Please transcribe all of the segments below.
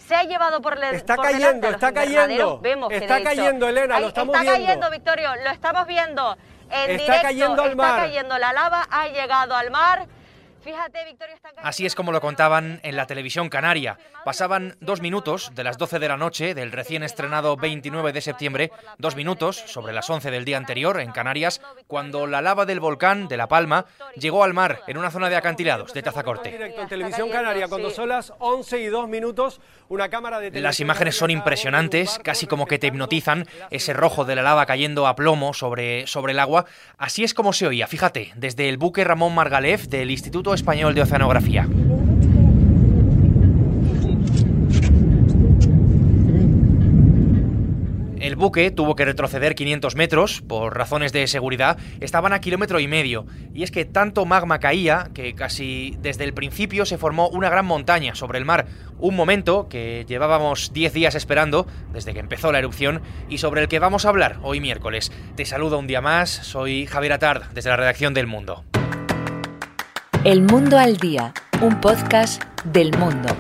se ha llevado por Está por cayendo, delante está a los invernaderos. cayendo. Vemos Está que de hecho, cayendo, Elena, lo estamos está viendo. cayendo, Victorio, lo estamos viendo en Está directo. cayendo al mar. Está cayendo la lava, ha llegado al mar. Fíjate, Victorio, está cayendo. Así es como lo contaban en la televisión canaria. Pasaban 2 minutos de las 12 de la noche del recién estrenado 29 de septiembre, 2 minutos sobre las 11 del día anterior en Canarias, cuando la lava del volcán de La Palma llegó al mar en una zona de acantilados de Tazacorte. Directo en televisión canaria, cuando son las 11 y 2 minutos, una cámara de televisión. Las imágenes son impresionantes, casi como que te hipnotizan, ese rojo de la lava cayendo a plomo sobre el agua. Así es como se oía, fíjate, desde el buque Ramón Margalef del Instituto Español de Oceanografía. El buque tuvo que retroceder 500 metros por razones de seguridad. Estaban a 1,5 kilómetros. Y es que tanto magma caía que casi desde el principio se formó una gran montaña sobre el mar. Un momento que llevábamos 10 días esperando desde que empezó la erupción y sobre el que vamos a hablar hoy miércoles. Te saludo un día más, soy Javier Atard desde la redacción del Mundo. El Mundo al Día, un podcast del Mundo.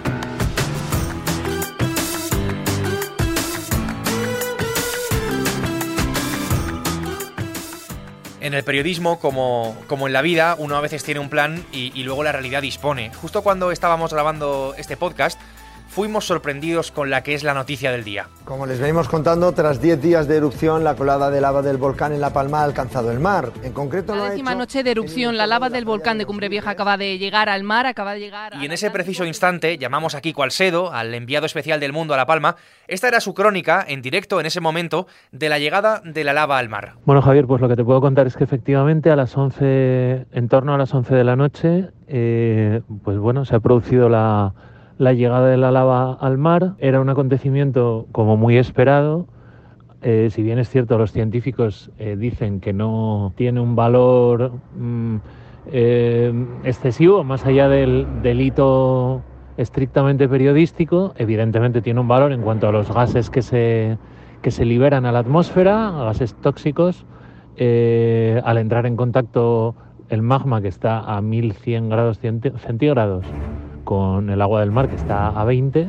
En el periodismo, como en la vida, uno a veces tiene un plan y luego la realidad dispone. Justo cuando estábamos grabando este podcast, fuimos sorprendidos con la que es la noticia del día. Como les venimos contando, tras 10 días de erupción, la colada de lava del volcán en La Palma ha alcanzado el mar. En concreto, la 10ª noche de erupción, la lava del volcán de Cumbre Vieja acaba de llegar al mar, Y en ese preciso instante llamamos a Kiko Alsedo, al enviado especial del Mundo a La Palma. Esta era su crónica en directo en ese momento de la llegada de la lava al mar. Bueno, Javier, pues lo que te puedo contar es que efectivamente en torno a las 11 de la noche, pues bueno, se ha producido la llegada de la lava al mar. Era un acontecimiento como muy esperado. Si bien es cierto, los científicos dicen que no tiene un valor excesivo, más allá del hito estrictamente periodístico, evidentemente tiene un valor en cuanto a los gases que se liberan a la atmósfera, gases tóxicos, al entrar en contacto el magma, que está a 1100 grados centígrados, con el agua del mar, que está a 20.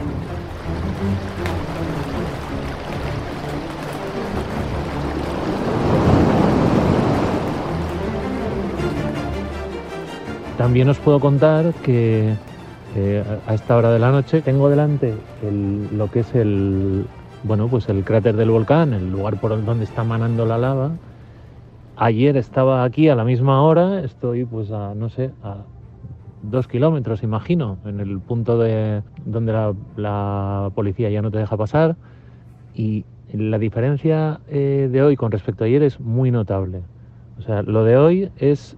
También os puedo contar que a esta hora de la noche tengo delante lo que es el cráter del volcán, el lugar por donde está manando la lava. Ayer estaba aquí a la misma hora, estoy pues a 2 kilómetros, imagino, en el punto donde la policía ya no te deja pasar, y la diferencia de hoy con respecto a ayer es muy notable. O sea, lo de hoy es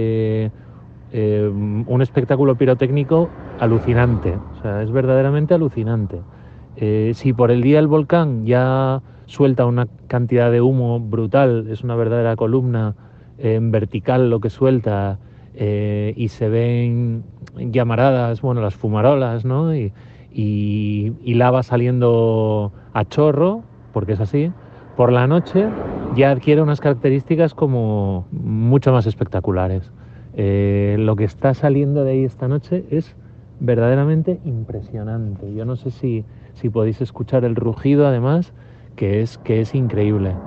un espectáculo pirotécnico alucinante, o sea, es verdaderamente alucinante. Si por el día el volcán ya suelta una cantidad de humo brutal, es una verdadera columna en vertical lo que suelta, y se ven llamaradas, bueno, las fumarolas, ¿no? Y lava saliendo a chorro, porque es así. Por la noche ya adquiere unas características como mucho más espectaculares. Lo que está saliendo de ahí esta noche es verdaderamente impresionante. Yo no sé si podéis escuchar el rugido, además, que es increíble.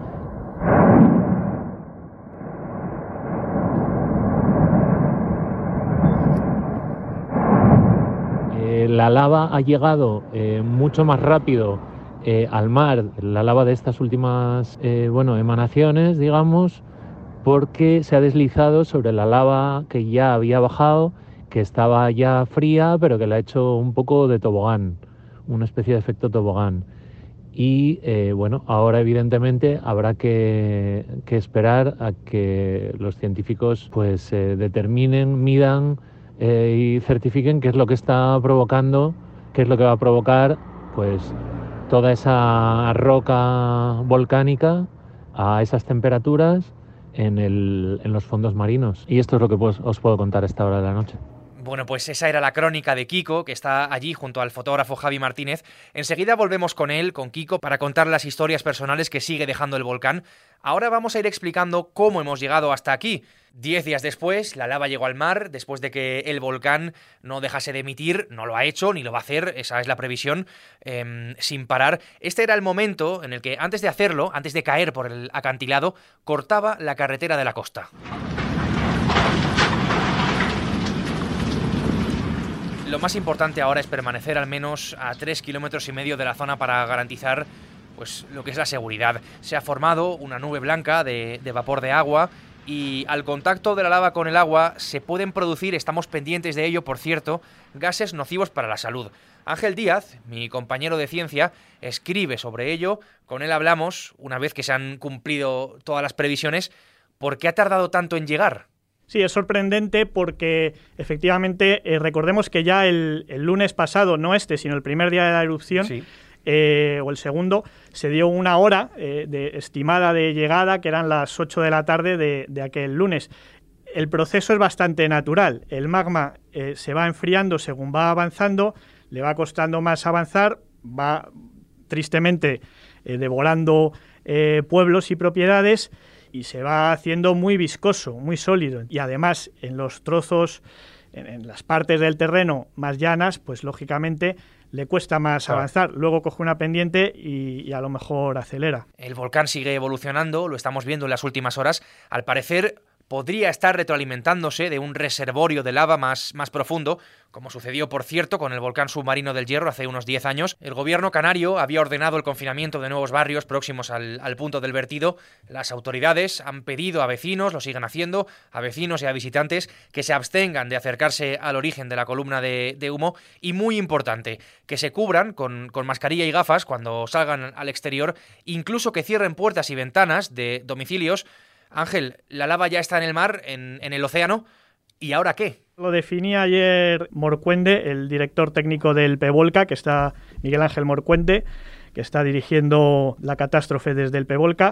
La lava ha llegado mucho más rápido al mar, la lava de estas últimas emanaciones, digamos, porque se ha deslizado sobre la lava que ya había bajado, que estaba ya fría, pero que le ha hecho un poco de tobogán, una especie de efecto tobogán. Y ahora evidentemente habrá que esperar a que los científicos pues determinen, midan y certifiquen qué es lo que está provocando, qué es lo que va a provocar pues toda esa roca volcánica a esas temperaturas en los fondos marinos. Y esto es lo que os puedo contar a esta hora de la noche. Bueno, pues esa era la crónica de Kiko, que está allí junto al fotógrafo Javi Martínez. Enseguida volvemos con él, con Kiko, para contar las historias personales que sigue dejando el volcán. Ahora vamos a ir explicando cómo hemos llegado hasta aquí. 10 días después, la lava llegó al mar, después de que el volcán no dejase de emitir, no lo ha hecho, ni lo va a hacer, esa es la previsión, sin parar. Este era el momento en el que, antes de hacerlo, antes de caer por el acantilado, cortaba la carretera de la costa. Lo más importante ahora es permanecer al menos a 3,5 kilómetros de la zona para garantizar pues, lo que es la seguridad. Se ha formado una nube blanca de vapor de agua y al contacto de la lava con el agua se pueden producir, estamos pendientes de ello, por cierto, gases nocivos para la salud. Ángel Díaz, mi compañero de ciencia, escribe sobre ello. Con él hablamos, una vez que se han cumplido todas las previsiones, ¿por qué ha tardado tanto en llegar? Sí, es sorprendente porque efectivamente recordemos que ya el lunes pasado, no sino el primer día de la erupción, sí. O el segundo, se dio una hora estimada de llegada, que eran las 8 de la tarde de aquel lunes. El proceso es bastante natural. El magma se va enfriando según va avanzando, le va costando más avanzar, va tristemente devorando pueblos y propiedades, y se va haciendo muy viscoso, muy sólido. Y además, en los trozos, en las partes del terreno más llanas, pues lógicamente le cuesta más avanzar. Luego coge una pendiente y a lo mejor acelera. El volcán sigue evolucionando, lo estamos viendo en las últimas horas. Al parecer podría estar retroalimentándose de un reservorio de lava más profundo, como sucedió, por cierto, con el volcán submarino del Hierro hace unos 10 años. El gobierno canario había ordenado el confinamiento de nuevos barrios próximos al punto del vertido. Las autoridades han pedido a vecinos, lo siguen haciendo, a vecinos y a visitantes, que se abstengan de acercarse al origen de la columna de humo y, muy importante, que se cubran con mascarilla y gafas cuando salgan al exterior, incluso que cierren puertas y ventanas de domicilios. Ángel, la lava ya está en el mar, en el océano, ¿y ahora qué? Lo definía ayer Morcuende, el director técnico del PEVOLCA, que está Miguel Ángel Morcuende, que está dirigiendo la catástrofe desde el PEVOLCA.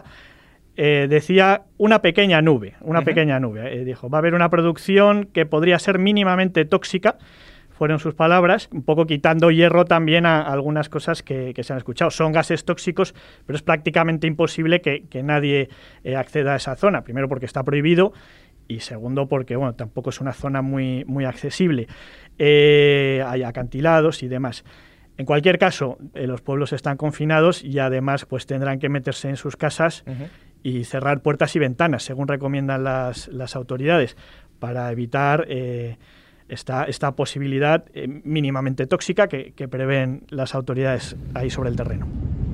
Decía una pequeña nube, dijo, va a haber una producción que podría ser mínimamente tóxica, fueron sus palabras, un poco quitando hierro también a algunas cosas que se han escuchado. Son gases tóxicos, pero es prácticamente imposible que nadie acceda a esa zona. Primero porque está prohibido y segundo porque tampoco es una zona muy accesible. Hay acantilados y demás. En cualquier caso, los pueblos están confinados y además pues tendrán que meterse en sus casas y cerrar puertas y ventanas, según recomiendan las autoridades, para evitar esta posibilidad mínimamente tóxica que prevén las autoridades ahí sobre el terreno.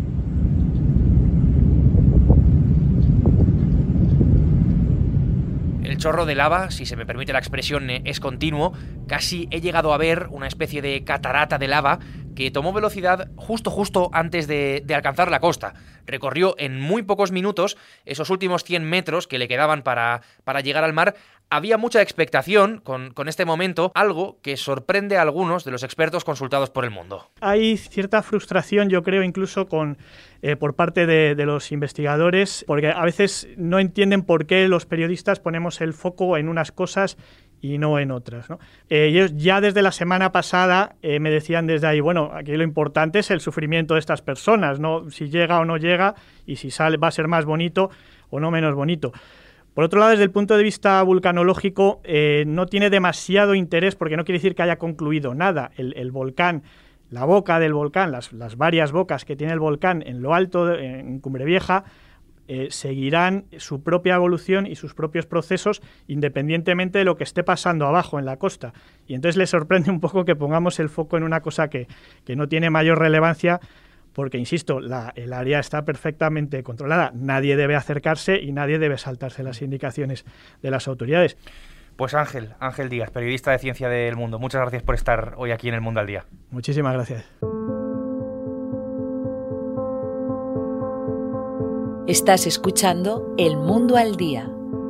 El chorro de lava, si se me permite la expresión, es continuo. Casi he llegado a ver una especie de catarata de lava que tomó velocidad justo antes de alcanzar la costa. Recorrió en muy pocos minutos esos últimos 100 metros que le quedaban para llegar al mar. Había mucha expectación con este momento, algo que sorprende a algunos de los expertos consultados por El Mundo. Hay cierta frustración, yo creo, incluso por parte de los investigadores, porque a veces no entienden por qué los periodistas ponemos el foco en unas cosas y no en otras, ¿no? Ellos ya desde la semana pasada me decían desde ahí, aquí lo importante es el sufrimiento de estas personas, no si llega o no llega y si sale va a ser más bonito o no menos bonito. Por otro lado, desde el punto de vista vulcanológico, no tiene demasiado interés porque no quiere decir que haya concluido nada. El volcán, la boca del volcán, las varias bocas que tiene el volcán en lo alto, en Cumbre Vieja, seguirán su propia evolución y sus propios procesos independientemente de lo que esté pasando abajo en la costa. Y entonces les sorprende un poco que pongamos el foco en una cosa que no tiene mayor relevancia porque, insisto, el área está perfectamente controlada. Nadie debe acercarse y nadie debe saltarse las indicaciones de las autoridades. Pues Ángel Díaz, periodista de Ciencia del Mundo, muchas gracias por estar hoy aquí en El Mundo al Día. Muchísimas gracias. Estás escuchando El Mundo al Día.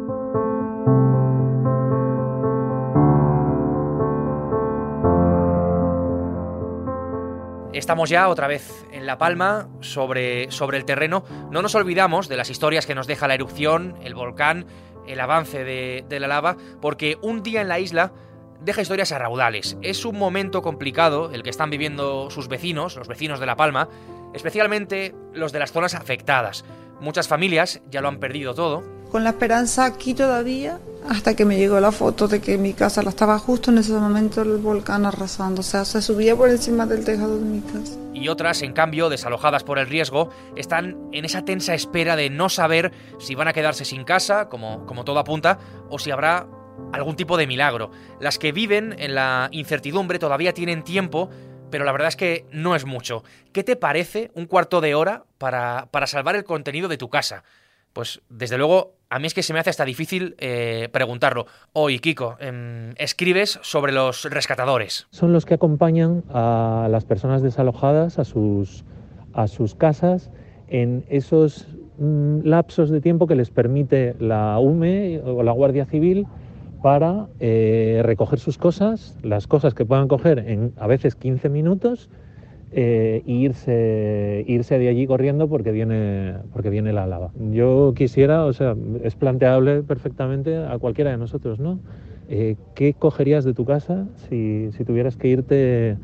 Estamos ya otra vez en La Palma, sobre el terreno. No nos olvidamos de las historias que nos deja la erupción, el volcán, el avance de la lava, porque un día en la isla deja historias a raudales. Es un momento complicado el que están viviendo sus vecinos, los vecinos de La Palma, especialmente los de las zonas afectadas. Muchas familias ya lo han perdido todo. Con la esperanza aquí todavía, hasta que me llegó la foto de que mi casa la estaba justo en ese momento el volcán arrasando. O sea, se subía por encima del tejado de mi casa. Y otras, en cambio, desalojadas por el riesgo, están en esa tensa espera de no saber si van a quedarse sin casa, como todo apunta, o si habrá algún tipo de milagro. Las que viven en la incertidumbre todavía tienen tiempo, pero la verdad es que no es mucho. ¿Qué te parece un cuarto de hora para salvar el contenido de tu casa? Pues desde luego a mí es que se me hace hasta difícil preguntarlo. Hoy, Kiko, escribes sobre los rescatadores. Son los que acompañan a las personas desalojadas a sus casas en esos lapsos de tiempo que les permite la UME o la Guardia Civil para recoger sus cosas, las cosas que puedan coger en a veces 15 minutos, e irse de allí corriendo porque viene la lava. Yo quisiera, o sea, es planteable perfectamente a cualquiera de nosotros, ¿no? ¿Qué cogerías de tu casa si tuvieras que irte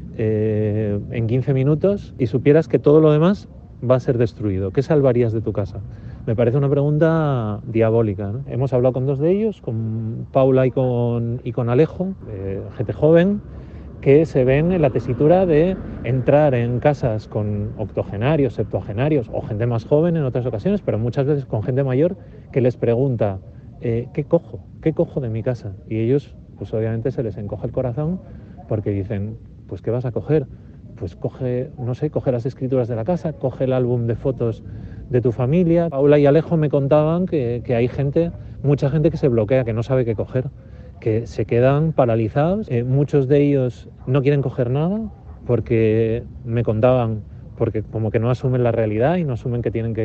en 15 minutos y supieras que todo lo demás va a ser destruido? ¿Qué salvarías de tu casa? Me parece una pregunta diabólica, ¿no? Hemos hablado con dos de ellos, con Paula y con Alejo, gente joven, que se ven en la tesitura de entrar en casas con octogenarios, septuagenarios o gente más joven en otras ocasiones, pero muchas veces con gente mayor que les pregunta ¿qué cojo? ¿Qué cojo de mi casa? Y ellos, pues obviamente se les encoge el corazón porque dicen, pues ¿qué vas a coger? Pues coge las escrituras de la casa, coge el álbum de fotos de tu familia. Paula y Alejo me contaban que hay mucha gente que se bloquea, que no sabe qué coger, que se quedan paralizados. Muchos de ellos no quieren coger nada porque me contaban, porque como que no asumen la realidad y no asumen que tienen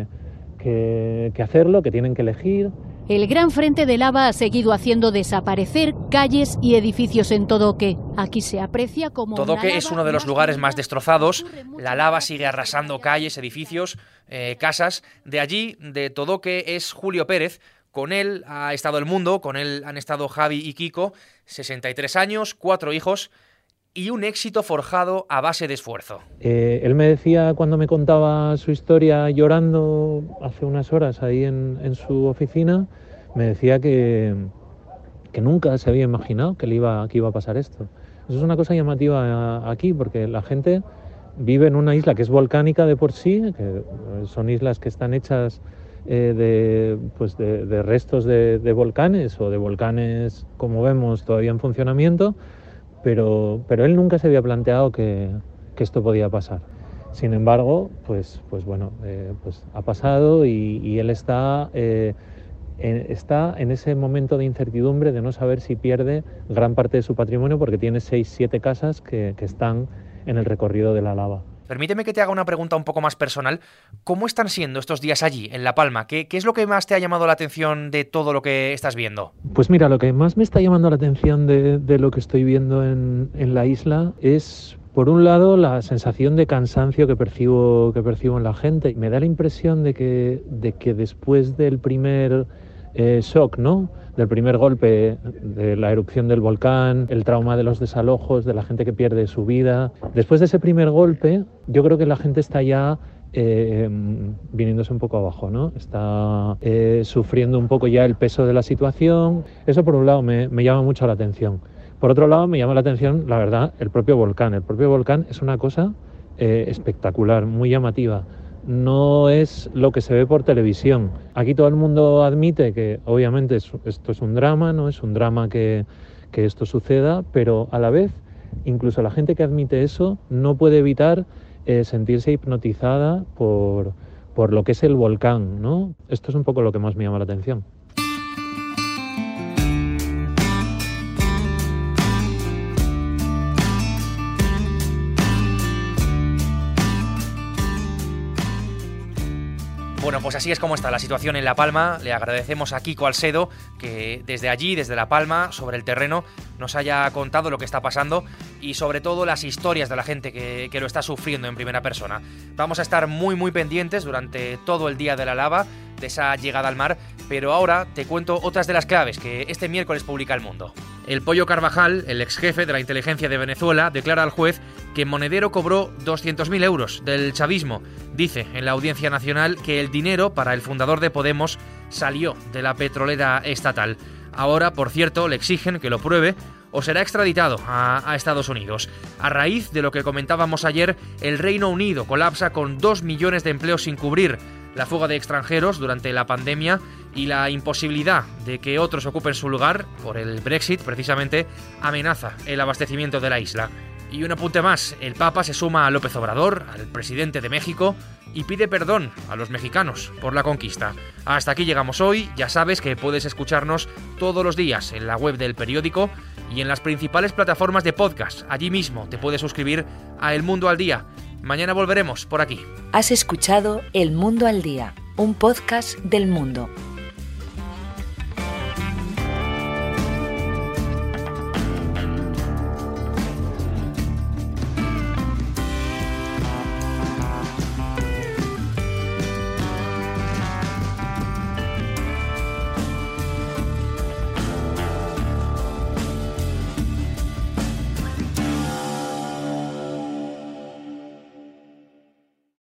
que hacerlo, que tienen que elegir. El gran frente de lava ha seguido haciendo desaparecer calles y edificios en Todoque. Aquí se aprecia como Todoque es uno de los lugares más destrozados. La lava sigue arrasando calles, edificios, casas. De allí, de Todoque, es Julio Pérez. Con él ha estado El Mundo, con él han estado Javi y Kiko, 63 años, 4 hijos y un éxito forjado a base de esfuerzo. Él me decía, cuando me contaba su historia llorando hace unas horas ahí en su oficina, me decía que nunca se había imaginado que iba a pasar esto. Eso es una cosa llamativa aquí, porque la gente vive en una isla que es volcánica de por sí, que son islas que están hechas de restos de volcanes o de volcanes, como vemos, todavía en funcionamiento, pero él nunca se había planteado que esto podía pasar. Sin embargo, pues ha pasado y él está en ese momento de incertidumbre de no saber si pierde gran parte de su patrimonio porque tiene 6-7 casas que están en el recorrido de la lava. Permíteme que te haga una pregunta un poco más personal. ¿Cómo están siendo estos días allí, en La Palma? ¿Qué es lo que más te ha llamado la atención de todo lo que estás viendo? Pues mira, lo que más me está llamando la atención de lo que estoy viendo en la isla es, por un lado, la sensación de cansancio que percibo en la gente. Me da la impresión de que después del primer shock, ¿no?, del primer golpe de la erupción del volcán, el trauma de los desalojos, de la gente que pierde su vida. Después de ese primer golpe, yo creo que la gente está ya viniéndose un poco abajo, ¿no? Está sufriendo un poco ya el peso de la situación. Eso, por un lado, me llama mucho la atención. Por otro lado, me llama la atención, la verdad, el propio volcán. El propio volcán es una cosa espectacular, muy llamativa. No es lo que se ve por televisión. Aquí todo el mundo admite que obviamente esto es un drama, no es un drama que esto suceda, pero a la vez incluso la gente que admite eso no puede evitar sentirse hipnotizada por lo que es el volcán, ¿no? Esto es un poco lo que más me llama la atención. Bueno, pues así es como está la situación en La Palma. Le agradecemos a Kiko Alsedo que desde allí, desde La Palma, sobre el terreno, nos haya contado lo que está pasando y sobre todo las historias de la gente que lo está sufriendo en primera persona. Vamos a estar muy muy pendientes durante todo el día de la lava, de esa llegada al mar, pero ahora te cuento otras de las claves que este miércoles publica El Mundo. El Pollo Carvajal, el ex jefe de la inteligencia de Venezuela, declara al juez que Monedero cobró 200.000 euros del chavismo. Dice en la Audiencia Nacional que el dinero para el fundador de Podemos salió de la petrolera estatal. Ahora, por cierto, le exigen que lo pruebe o será extraditado a Estados Unidos. A raíz de lo que comentábamos ayer, el Reino Unido colapsa con 2 millones de empleos sin cubrir. La fuga de extranjeros durante la pandemia y la imposibilidad de que otros ocupen su lugar, por el Brexit precisamente, amenaza el abastecimiento de la isla. Y un apunte más, el Papa se suma a López Obrador, al presidente de México, y pide perdón a los mexicanos por la conquista. Hasta aquí llegamos hoy, ya sabes que puedes escucharnos todos los días en la web del periódico y en las principales plataformas de podcast. Allí mismo te puedes suscribir a El Mundo al Día. Mañana volveremos por aquí. Has escuchado El Mundo al Día, un podcast del Mundo.